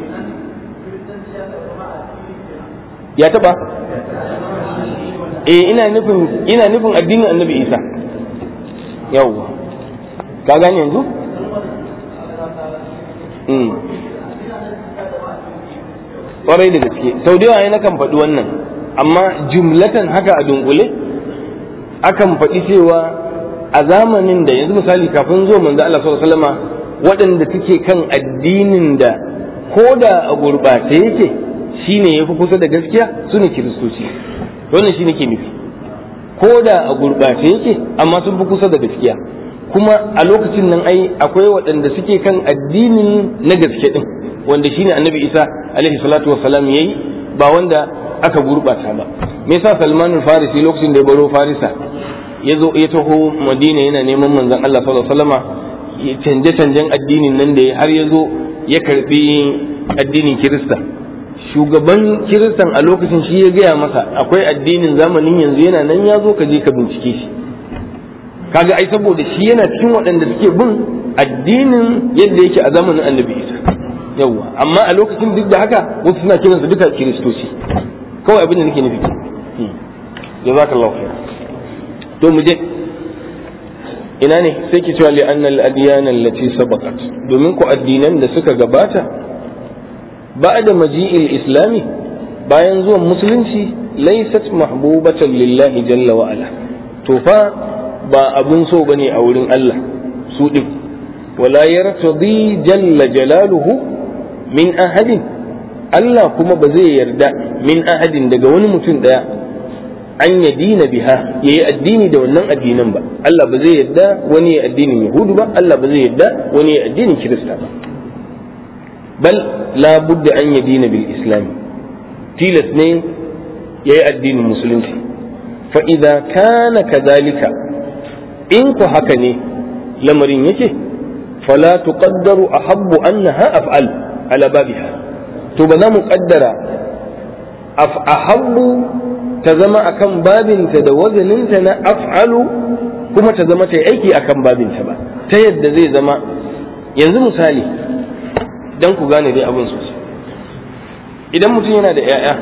ya taba? ina nufin addinin Annabi Isa. yawwa ka gane yanzu? kwarai da gaske sau da yawa na kan faɗi wannan, amma jumlatan haka a dunkule akan faɗi cewa a zamanin da yanzu misali kafin zuwa manzo Allah sallallahu alaihi wasallam, waɗanda suke kan addinin da ko da a gurɓace yake shine yafi kusa da gaskiya su ne kiristoci. wannan shine ke nufi, ko da a gurɓace yake amma sun fi kusa da gaskiya. kuma a lokacin nan ai akwai waɗanda suke kan addinin na gaske din, wanda shine Annabi Isa alaihi salatu wassalam yayi, ba wanda aka gurbata ba. me yasa Salman al-Farisi lokacin da ya baro Farisa ya zo ya taho Madina yana neman manzon Allah sallallahu alaihi wasallama canje-canjen addinin nan da har ya zo ya karbi addinin Kirista. Shugaban Kiristan a lokacin shi ya gaya masa akwai addinin zamanin yanzu yana nan, ya zo ka je ka bincike shi. Kaga ai saboda shi yana cikin waɗanda suke bin addinin yadda yake a zamanin Annabi Isa. Yawwa, amma a lokacin duk da haka wasu suna kiransa duka Kiristoci. Kawai abin da nake nufi. Jazakallahu khair. To mu je ina ne sai ki cewa li'anna al-adyan allati sabaqat, domin ku addinan da suka gabata ba'da maji'il islami, bayan zuwan musulunci, laysat mahbubatan lillahi jalla wa ala. To fa ba abun so bane a wurin Allah su din, wala yartadi jalla jalaluhu min ahadin, Allah kuma ba zai yarda min ahadin daga wani mutum daya an yadina biha, yayi addini da wannan addinan ba. Allah ba zai yarda wani ya addinin Yahudu ba, Allah ba zai yarda wani ya addinin Kirista ba. Bal la budda an yadina bil islam, tilas ne yayi addinin musulunci. Fa idza kana kadhalika, in ku haka ne lamarin yake, fala tuqaddaru ahabbu annaha af'al ala babiha, to ba za mu kaddara ahabbu ta zama akan babinta da wazaninta na af'alu kuma ta zama ta yi aiki akan babinta ba, ta yadda zai zama yanzu misali dan ku gane dai abin sosai. Idan mutum yana da 'ya'ya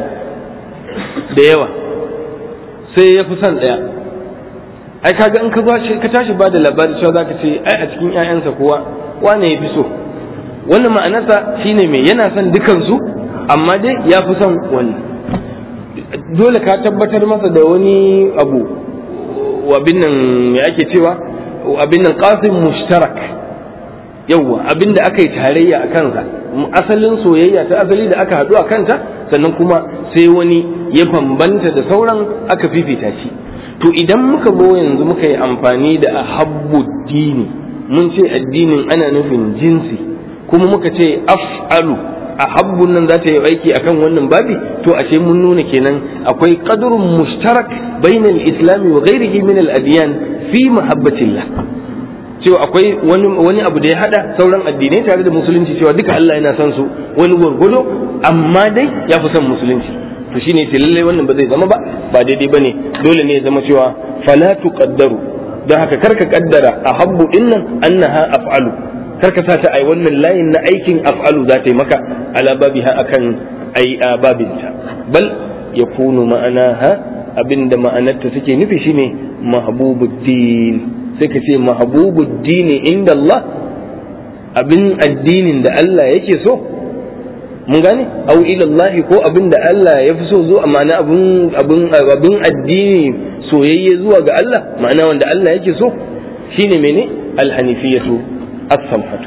da yawa sai ya fi son ɗaya, ai kaga in ka tashi ba da labari cewa zaka ce ai a cikin 'ya'yansa kowa wane ya fi so, wannan ma'anarsa shine me, yana son dukansu amma dai ya fi son wani. Dole ka tabbatar masa da wani abu, abin nan me ake cewa, abin nan qasim mushtarak, yawwa abin da aka yi tarayya a kansa, asalin soyayya ta asali da aka haɗu a kanta, sannan kuma sai wani ya bambanta da sauran aka fifita shi. To idan muka zo yanzu muka yi amfani da ahabbu dini, mun ce addinin ana nufin jinsi, kuma muka ce af'alu, ahabbun nan za ta yi aiki akan wannan babi, to ashe mun nuna kenan akwai qadrun mushtarak bainal islami wa ghairihi min al adyan fi mahabbatillah, cewa akwai wani abu da ya hada sauran addinai tare da musulunci, cewa duka Allah yana son su wani gwargwado, amma dai ya fi son musulunci. To shine ce lallai wannan ba zai zama ba daidai bane, dole ne ya zama cewa fala tuqaddaru, don haka karka kaddara ahabbu dinnan annaha af'alu, karka sa ta ai wannan layin na aikin af'alu za ta yi maka ala babiha akan ai babinta, bal yakunu ma'anaha, abinda ma'anarta take nufi shine mahbubuddin, sai ka ce mahbubuddin inda Allah, abin addinin da Allah yake so, mun gane, au ila Allah, ko abin da Allah ya fi so zo, ma'ana abin addini soyayye zuwa ga Allah, ma'ana wanda Allah yake so shine mene, alhanifiyatu as-samhatu.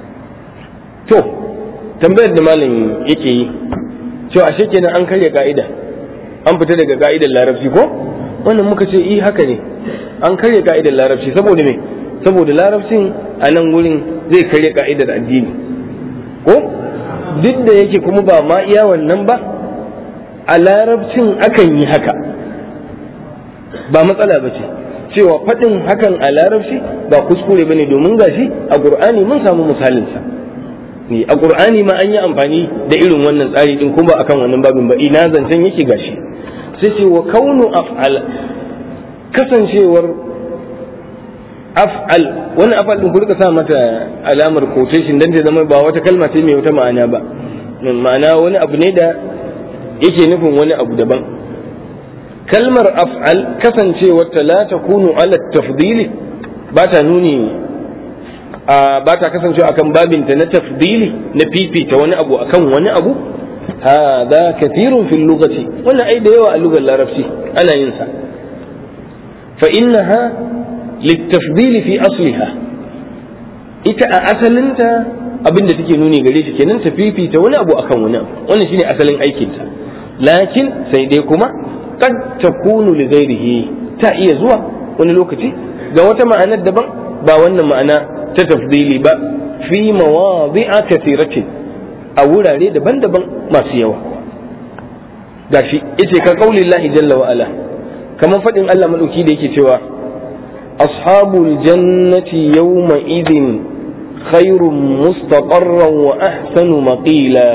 To tambayar da malam yake yi cewa ashe kenan an karya ka'ida, an fita daga ka'idar larabci ko? Wannan muka ce haka ne, an karya ka'idar larabci. Saboda me? Saboda larabcin a nan gurin zai karya ka'idar addini ko? Duk da yake kuma ba ma iya wannan ba, a larabcin akan yi haka, ba matsala ba ce cewa faɗin hakan a larabci ba kuskure ba ne, domin gashi a ƙur'ani mun samu misalinsa. A ƙur'ani ma an yi amfani da irin wannan tsari din kuma akan wannan babin ba, ina zancen yake gashi. Sai ce wa kaunu af'al, kasancewar af'al, wani af'al din ku rika sa mata alamar quotation dan ta zama ba wata kalma ce mai wata ma'ana ba, ma'ana wani abu ne da yake nufin wani abu daban. Kalmar af'al kasancewar ta la takunu ala tafdili, ba ta nuni ba ta kasancewa akan babinta na tafdili, na fifita wani abu akan wani abu. Hada kathirun fil lughati, wannan ai da yawa a lugar larabci ana yin sa. Fa innaha litafdili fi asliha, ita a asalinta abinda take nuni gare shi kenan ta fifita wani abu akan wani abu, wannan shine asalin aikinta. Lakin sai dai kuma qad takunu li ghairihi, ta iya zuwa wani lokaci ga wata ma'anar daban ba wannan ma'ana ta tafdili ba, fi mawadi'a kathiratin, a wurare daban-daban masu yawa. Gashi yace ka qaulillahi jalla wa ala, kamar fadin Allah madauki da yake cewa ashabul jannati yawma idin khairun mustaqarran wa ahsanu maqila.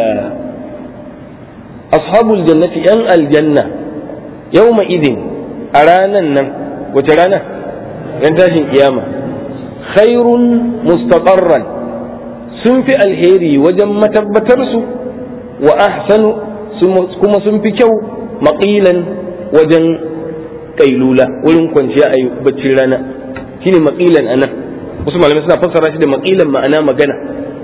Ashabul jannati yan aljanna yawma idin a ranan nan, wace rana? yan tashin kiyama. Khairun mustaqarran, sun fi alheri wajen matabbatarsu, wa ahsanu kuma sun fi kyau maqilan wajen kailula, wurin kwanciya a baccin rana, shine maqilan anan. Wasu malamai suna fassara shi da maqilan ma'ana magana.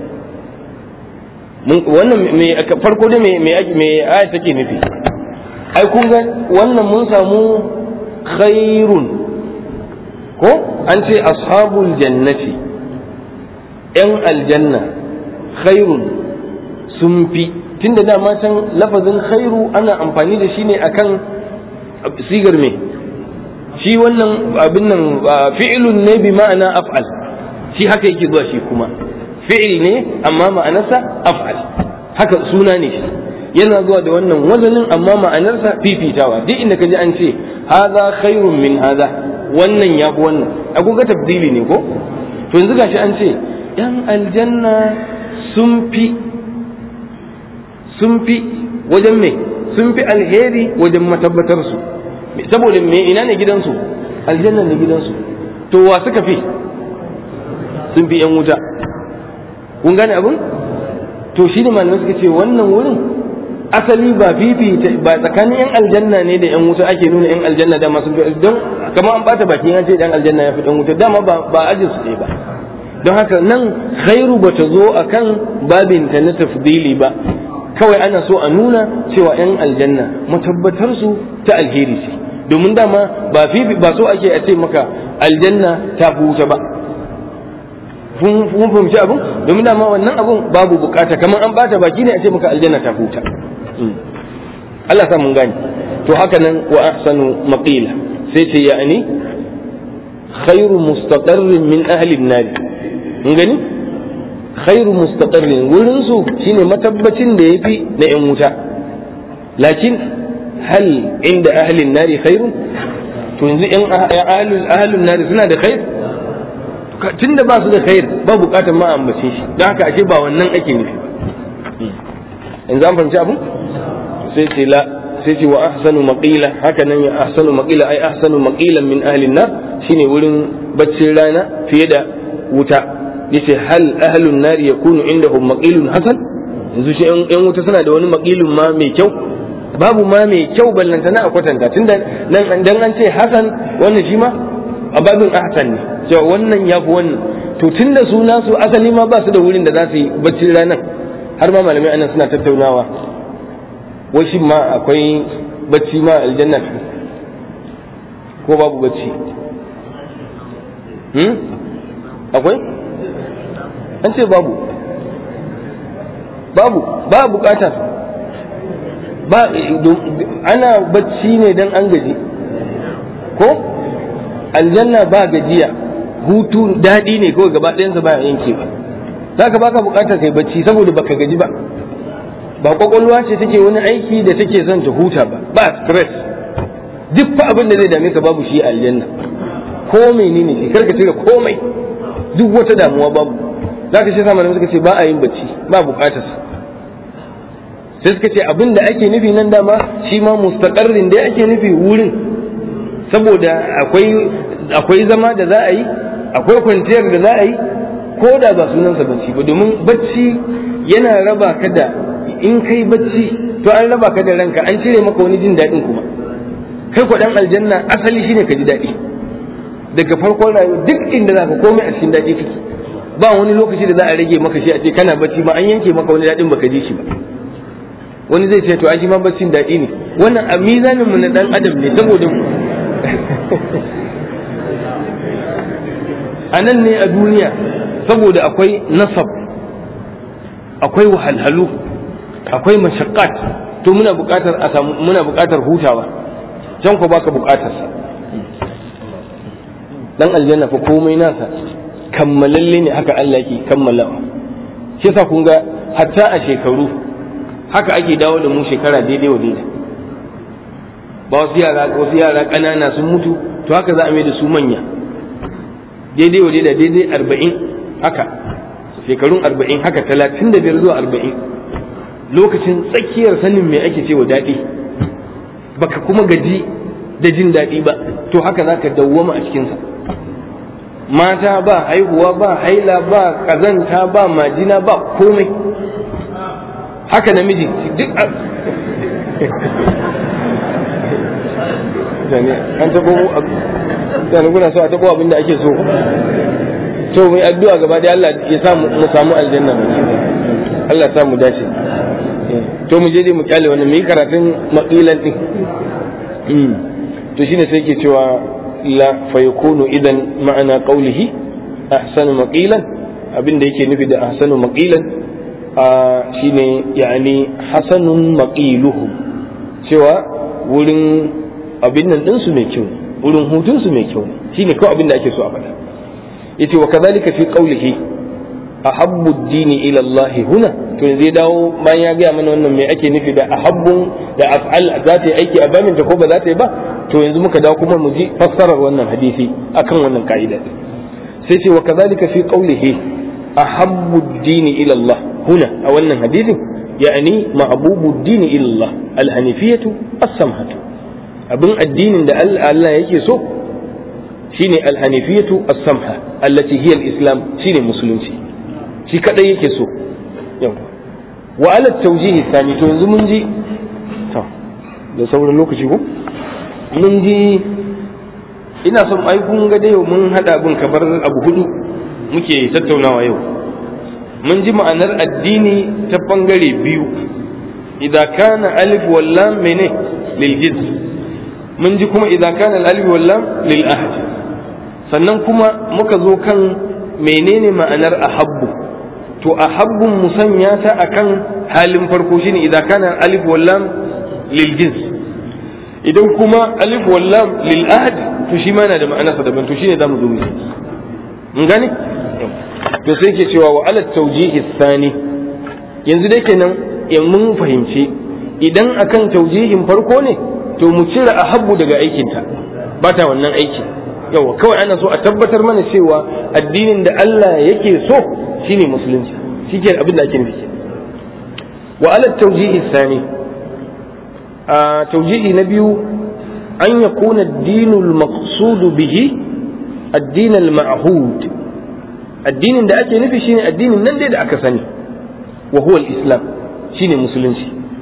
Wannan me farko dai me aya take nufi? Ai kun ga wannan mun samu khairun ko an ce ashabul jannati yan aljanna khairun sun fi, tunda dama can lafazin khairu ana amfani da shi ne akan sigar me shi wannan abin nan fi'ilun ne bi ma'ana af'al, shi haka yake zuwa shi kuma fi'il ne amma ma'anarsa af'al, haka suna ne shi yana zuwa da wannan wazanin amma ma'anarsa fifitawa. Duk inda kaji an ce hadha khairun min hadha, wannan ya fi wannan, a kuka tabdili ne ko? To yanzu gashi an ce yan aljanna sun fi wajen me, sun fi alheri wajen matabbatar su, saboda me, ina ne gidansu? Aljanna ne gidansu. To wa suka fi? Sun fi yan wuta. Kun gane abin? To shi ne malamai suka ce wannan wurin asali ba fifita ba tsakanin yan aljanna ne da yan wuta ake nuna yan aljanna dama sun fi, don kamar an bata bakin an ce yan aljanna ya fi yan wuta, dama ba ajin su ɗaya ba. don haka nan khairu bata zo akan babin ta na tafdili ba, kawai ana so a nuna cewa yan aljanna matabbatar su ta alheri ce, domin dama ba so ake a ce maka aljanna ta fi wuta ba. Kun fahimci abin? Domin dama wannan abin babu bukata, kamar an bata baki ne a ce maka aljanna ta fi wuta. Allah sa mun gani. To haka nan wa ahsanu maqila, sai ce ya'ani khairu mustaqarrin min ahli an-nar. Mun gani? Khairu mustaqarrin wurin su shine matabbacin da yafi na yan wuta. Lakin hal inda ahli an-nar khairun? To yanzu yan ahlul nar suna da khair? Tunda ba su da khair ba bukatar ma ambace shi, don haka ashe ba wannan ake nufi ba. Yanzu an fahimci abin? sai ce la, sai ce wa ahsanu maqila, haka nan ya ahsanu maqila ai ahsanu maqilan min ahli an-nar, shine wurin baccin rana fiye da wuta. Yace hal ahlun nar yakunu indahum maqilun hasan, yanzu shi yan wuta suna da wani maqilun ma mai kyau? Babu ma mai kyau ballantana a kwatanta, tunda nan dan an ce hasan wannan shi ma a babin ahsan ne, cewa wannan yafi wannan. To tunda su nasu asali ma ba su da wurin da za su yi baccin ranar, har ma malamai anan suna tattaunawa wai shin ma akwai bacci ma aljanna ko babu bacci? Akwai? An ce babu ba bukata ba, ana bacci ne dan an gaji ko? Aljanna ba gajiya, hutu daɗi ne kawai gaba ɗayansa ba yanke ba, za ka baka bukatar kai bacci saboda baka gaji ba, ba kwakwalwa ce take wani aiki da take son ta huta ba stress. Duk fa abin da zai dame ka babu shi a aljanna, ko menene shi karka cire komai, duk wata damuwa babu. zaka ce sama suka ce ba a yin bacci, ba bukatar sai suka ce abin da ake nufi nan dama shi ma mustaqarrin da ake nufi wurin, saboda akwai zama da za a yi, akwai kwanciyar da za a yi, ko da ba sunansa bacci ba, domin bacci yana raba ka da, in kai bacci to an raba ka da ranka, an cire maka wani jin daɗin kuma. Kai ko dan aljanna asali shine ka ji daɗi daga farkon rayuwa, duk inda zaka komai a cikin daɗi kake, ba wani lokaci da za a rage maka shi a ce kana bacci ma an yanke maka wani daɗin baka ji shi ba. Wani zai ce to a shi ma baccin daɗi ne, wannan a mizanin mu na dan adam ne, saboda a nan ne a duniya, saboda akwai nasab, akwai wahalhalu, akwai mashaqqat, to muna buƙatar hutawa, can ko baka buƙatar sa. Dan aljanna fa komai nasa kammalalle ne, haka Allah yake kammalawa. Shi yasa kun ga hatta a shekaru haka ake dawo da mu shekara daidai wa daidai. Ba wasu yara ƙanana sun mutu, to haka za a mai da su manya. daidai wa daidai 40 haka, shekarun 40 haka, 35 zuwa 40, lokacin tsakiyar sanin me ake cewa daɗi, baka kuma gaji da jin daɗi ba, to haka za ka dawwama a cikinsa. Mata ba haihuwa, ba haila, ba ƙazanta, ba majina, ba komai. Haka namiji duk an taɓo mutane kuna so a taɓo abin da ake so. To mai addu'a gaba da Allah ya sa mu samu aljanna, Allah ya sa mu dace. To mu je mu kyale wannan, mu yi karatun maqilan din. To shine sai ke cewa la fa yakunu idan ma'ana qawlihi ahsanu maqilan, abinda yake nufi da ahsanu maqilan shine yani hasanun maqiluhu, cewa wurin abin nan din su mai kyau, wurin hutun su mai kyau, shine kawai abinda ake so a faɗa. yace wa kadhalika fi qawlihi ahabbu ad-dini ila Allah huna, to zai dawo bayan ya gaya mana wannan me ake nufi da ahabbun da af'al za ta yi aiki a bamin ta ko ba za ta yi ba, to yanzu muka dawo kuma mu ji fassarar wannan hadisi akan wannan ka'ida. sai ce wa kadhalika fi qawlihi ahabbu ad-dini ila Allah huna, a wannan hadisin yani ma'bubu ad-dini ila Allah al-hanifiyatu as-samhatu, abin addinin da Allah yake so shine al-hanifiyatu as-samha allati hiya al-islam, shine musulunci, shi kadai yake so. yau wa ala tawjihi thani, to yanzu mun ji to da sauran lokaci ko mun ji, ina son ai kun ga dai mun hada abin kamar abu hudu muke tattaunawa yau. mun ji ma'anar addini ta bangare biyu, idan kana alif wal lam mene lil jins, mun ji kuma idan kana alif wal lam lil ahad, sannan kuma muka zo kan menene ma'anar ahabbu. to ahabbun musanya ta akan halin farko shine idan kana alif wal lam lil jins, idan kuma alif wal lam lil ahad to shi ma yana da ma'anarsa daban, to shine zamu zo mu mun gane. to sai ke cewa wa ala tawjihi thani, yanzu dai kenan mun fahimci idan akan tawjihin farko ne to mu cire ahabbu daga aikinta, ba ta wannan aiki. yawa kawai ana so a tabbatar mana cewa addinin da Allah yake so shine musulunci, shike abin da ake nufi. wa ala tawjihi thani, a tawjihi na biyu an yakuna ad-dinul maqsud bihi ad-din al-ma'hud, addinin da ake nufi shine addinin nan dai da aka sani, wa huwa al-islam, shine musulunci.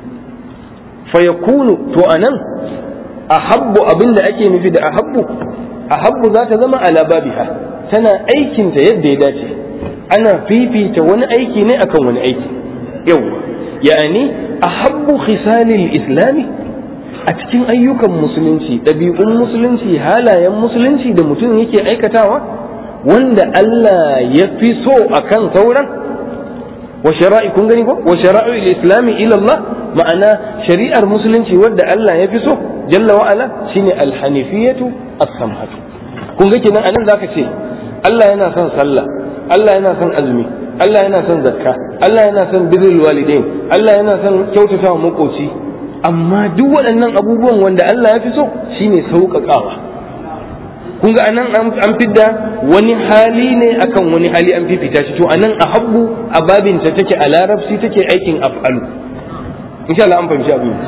fa yakunu, to anan ahabbu, abin da ake nufi da ahabbu za ta zama ala babiha, tana aikinta yadda ya dace, ana fifita wani aiki ne akan wani aiki. yau yani ahabbu khisalil islami, a cikin ayyukan musulunci, ɗabi'un musulunci, halayen musulunci da mutum yake aikatawa wanda Allah ya fi so akan sauran. wa shara'i, kun gani ko wa shara'il islami ila Allah, ma'ana shari'ar musulunci wadda Allah ya fi so jalla wa ala shine al-hanifiyatu as-samhatu. kun ga kenan anan zaka ce Allah yana son sallah, Allah yana son azumi, Allah yana son zakka, Allah yana son birrul walidain, Allah yana son kyautata wa makoci, amma duk waɗannan abubuwan wanda Allah ya fi so shine sauƙaƙawa. kun ga anan an fidda wani hali ne akan wani hali, an fifita shi. to anan ahabbu a babinta take a larabci take aikin af'alu. insha Allah an fahimci abin.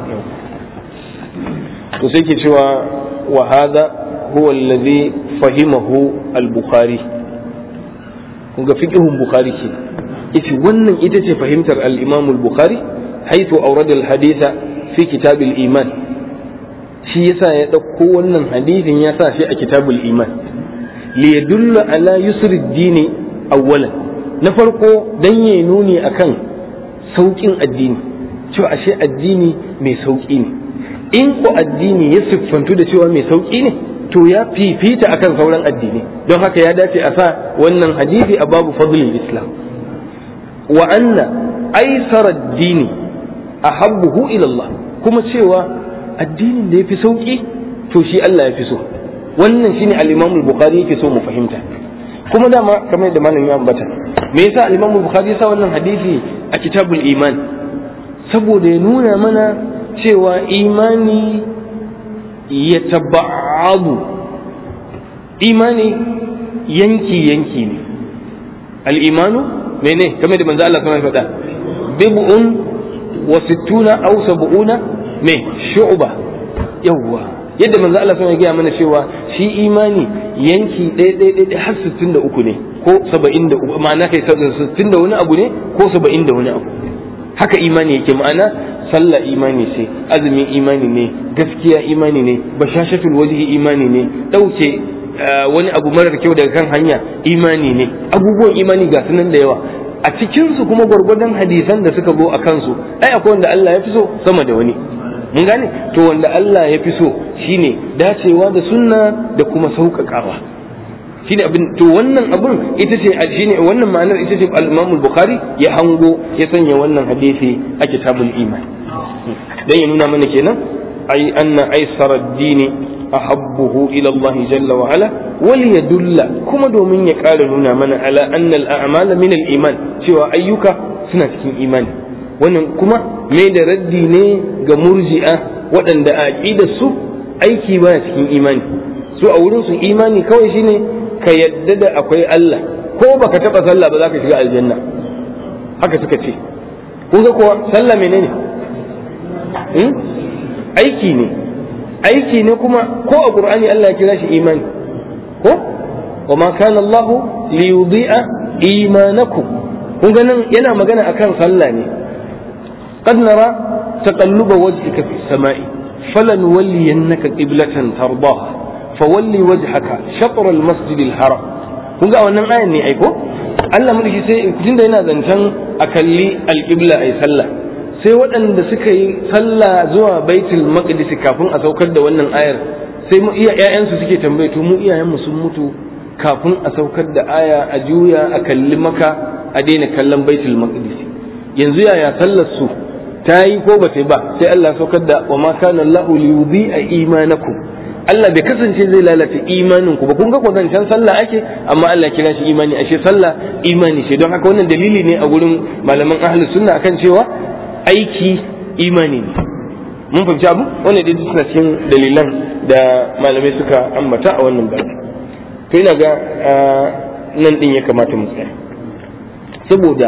to sai ke cewa wa hadha huwa alladhi fahimahu al-bukhari. kun ga fiqhun bukhari ke ita wannan ita ce fahimtar al-imam al-bukhari haythu awrada al-haditha fi kitab al-iman. shi yasa ya dauko wannan hadisin ya sa shi a kitabul iman li yadulla ala yusri ad-din awwalan, na farko dan yayi nuni akan saukin addini, cewa ashe addini mai sauki ne. in ko addini ya siffantu da cewa mai sauki ne to ya fifita akan sauran addini, don haka ya dace a sa wannan hadisi a babu fadlul islam. wa anna aisara ad-dini ahabbuhu ila Allah, kuma cewa addinin da yafi sauki to shi Allah ya fi so. wannan shine al-Imam al-Bukhari yake so mu fahimta. kuma dama kamar da malamin ya ambata, me yasa al-Imam al-Bukhari ya sa wannan hadisi a kitabul iman? saboda ya nuna mana cewa imani ya tabba'adu, imani yanki ne. al-imanu mene kamar da manzo Allah ya faɗa bib'un wa sittuna aw sab'una me shu'ba yawwa yadda manzo Allah ya gaya mana cewa shi imani yanki ɗaya har 63 ne ko 73 ma'ana kai 60 da wani abu ne ko 70 da wani abu haka imani yake ma'ana sallah imani ce azumi imani ne gaskiya imani ne bashashatul wajhi imani ne dauke wani abu marar kyau daga kan hanya imani ne abubuwan imani ga sunan da yawa a cikin su kuma gwargwadon hadisan da suka zo a kansu ai akwai wanda Allah ya fi so sama da wani mun gane to wanda Allah ya fi so shine dacewa da sunna da kuma sauƙaƙawa shine abin to wannan abun ita ce shine wannan ma'anar ita ce al-Imam al-Bukhari ya hango ya sanya wannan hadisi a kitabul iman dan ya nuna mana kenan ai anna aisara ad-dini ahabbuhu ila Allah jalla wa ala wal yadulla kuma domin ya ƙara nuna mana ala anna al-a'mala min al-iman cewa ayyuka suna cikin imani wannan kuma mai da raddi ne ga murji'a waɗanda a aqidar su aiki baya cikin imani su a wurin su imani kawai shine ka yadda da akwai Allah ko baka taba sallah ba za ka shiga aljanna haka suka ce kun ga kuwa sallah menene aiki ne kuma ko a qur'ani Allah ya kira shi imani ko wa ma kana Allah li yudhi'a imanakum kun ga nan yana magana akan sallah ne qad nara taqalluba wajhika fis sama'i falanwalliyannaka qiblatan tardaha fawalli wajhaka shatr al-masjid al-haram kun ga wannan ayan ne ai ko Allah mulki sai tunda yana zancen a kalli al-qibla ai sallah sai waɗanda suka yi sallah zuwa baitul maqdis kafin a saukar da wannan ayar sai mu ƴaƴansu suke tambaye to mu iyayenmu sun mutu kafin a saukar da aya a juya a kalli maka a daina kallon baitul maqdis yanzu yaya sallar su ta yi ko ba ta yi ba sai Allah saukar da wa ma kana Allahu li yudhi'a imanakum Allah bai kasance zai lalata imanin ku ba kun ga kwazancan sallah ake amma Allah kira shi imani ashe sallah imani ce don haka wannan dalili ne a gurin malaman ahlus sunna akan cewa aiki imani ne mun fahimci abu wannan dai suna cikin dalilan da malamai suka ambata a wannan babu to ina ga nan din ya kamata mu tsaya saboda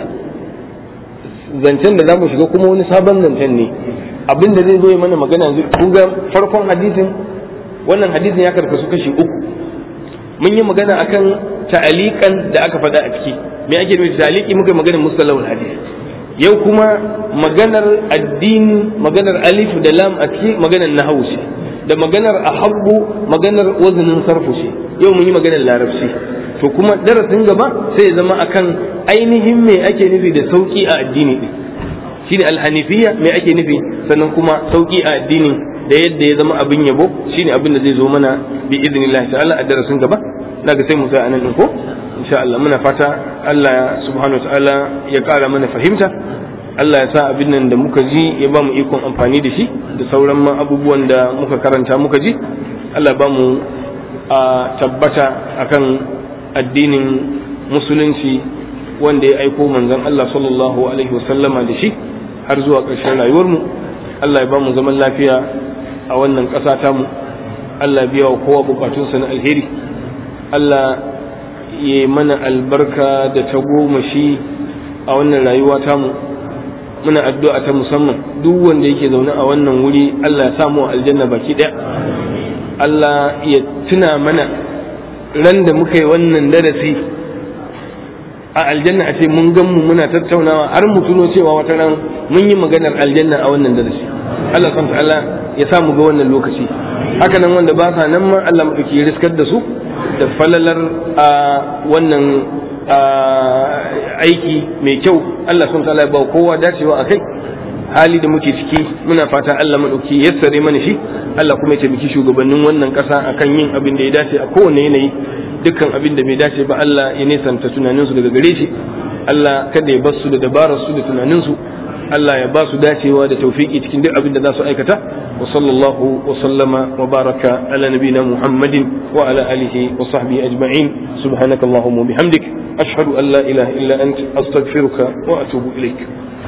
zancen da zamu shiga kuma wani sabon zancen ne abinda zai zo ya mana magana yanzu kun ga farkon hadisin wannan hadisin ya karkasu kashi uku mun yi magana akan ta'aliqan da aka faɗa a ciki me ake nufi ta'aliqi muka magana mustalahul hadis yau kuma maganar addini maganar alif da lam a ciki maganar nahwu ce da maganar ahabbu maganar wazanin sarfu ce yau mun yi maganar larabci to kuma darasin gaba sai ya zama akan ainihin me ake nufi da sauki a addini din shine alhanifiyya me ake nufi sannan kuma sauki a addini da yadda ya zama abin yabo shine abin da zai zo mana bi idnillahi ta'ala a darasin gaba daga sai mu sai anan din ko insha Allah muna fata Allah subhanahu wa ta'ala ya kara mana fahimta Allah ya sa abin nan da muka ji ya ba mu ikon amfani da shi da sauran ma abubuwan da muka karanta muka ji Allah ba mu a tabbata akan addinin musulunci wanda ya aiko manzon Allah sallallahu alaihi wasallama da shi har zuwa ƙarshen rayuwarmu Allah ya ba mu zaman lafiya a wannan ƙasa tamu Allah biya wa kowa bukatunsa na alheri Allah ya mana albarka da ta gomashi a wannan rayuwa tamu muna addu'a ta musamman duk wanda yake zaune a wannan wuri Allah ya samu aljanna baki ɗaya Allah ya tuna mana ran da muka yi wannan darasi a aljanna a ce mun gan mu muna tattaunawa har mu tuno cewa wata ran mun yi maganar aljanna a wannan darasi Allah subhanahu ta'ala ya samu ga wannan lokaci haka nan wanda ba sa nan ma Allah madauki ya riskar da su da falalar a wannan aiki mai kyau Allah subhanahu ta'ala ya ba kowa dacewa akai hali da muke ciki muna fata Allah madauki ya sare mana shi Allah kuma ya taimaki shugabannin wannan kasa akan yin abin da ya dace a kowane yanayi dukkan abin da bai dace ba Allah ya nesanta tunaninsu daga gare shi Allah kada ya bar su da dabarar su da tunaninsu Allah ya ba su dacewa da tawfiki cikin duk abin da za su aikata wa sallallahu wa sallama wa baraka ala nabina Muhammadin wa ala alihi wa sahbihi ajma'in subhanakallahumma wa bihamdik ashhadu an la ilaha illa anta astaghfiruka wa atubu ilaik